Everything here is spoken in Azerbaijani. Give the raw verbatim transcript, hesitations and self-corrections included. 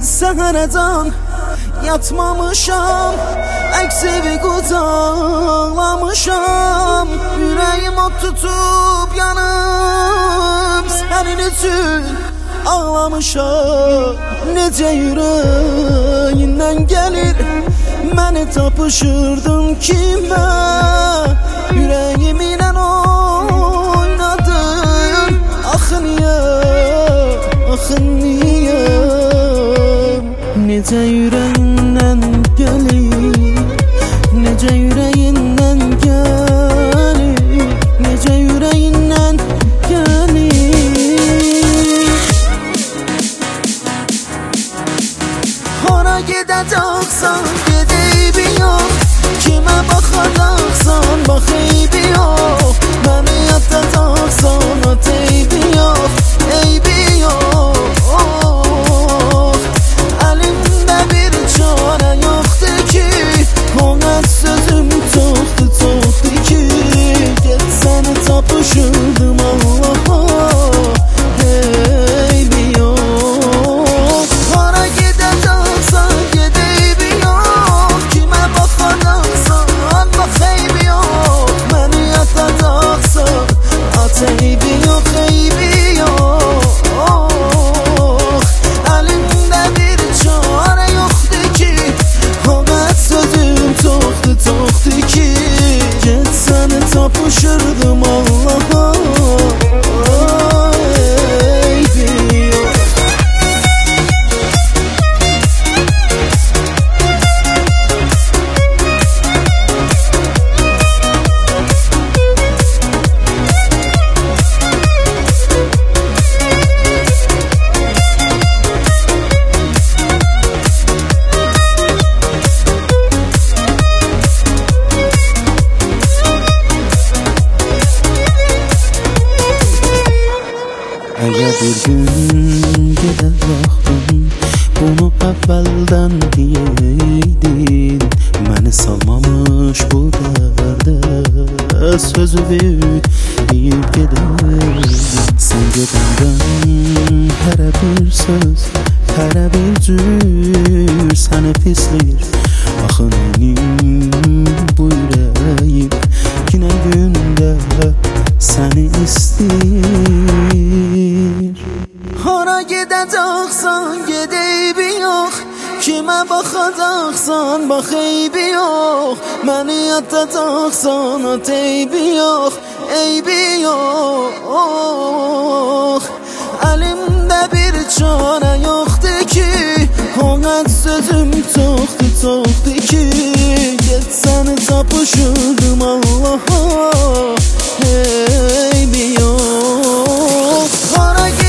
Səhərəcan yatmamışam, əksivi qucaqlamışam. Ürəyim od tutub yanıb, sənin üçün ağlamışam. Necə ürəyindən gəlir, məni tapışırdın kimə? Ürəyimlə oynadın, axı niyə, axı niyə? Necə ürəyindən gəlir, necə ürəyindən gəlir, necə ürəyindən gəlir. Hara gedəcəksən, ged eybi yox. Kimə baxacaqsan, bax eybi yox. Məni yatacaqsan, at eybi yox, eybi yox. Əlimdə bir çarə yoxdur ki, ona sözüm çoxdur, çoxdur ki, get səni tapışırdım Allaha, eybi yox. Hara gedəcəksən, ged eybi yox. Kimə baxacaqsan, bax eybi yox. Məni yatacaqsan, at eybi yox, eybi yox. Əlimdə bir çarə yoxdur ki, ona sözüm çoxdur, çoxdur ki, get səni tapışırdım Allaha, eybi yox. Əgər bir gün gedəcəkdin, bunu əvvəldən deyeydin. Məni salmamış bu dərdə, sözü deyib gedəydin. Sən gedəndən hərə bir söz, hərə bir cür səni pisləyir. Axı mənim bu ürəyim günə gündə səni istəyir. Hara gedəcəksən, ged eybi yox. Kimə baxacaqsan, bax eybi yox. Məni yatacaqsan, at eybi yox, eybi yox. Əlimdə bir çarə yoxdur ki, ona sözüm çoxdur, çoxdur ki, get səni tapışırdım Allaha, eybi yox. Hara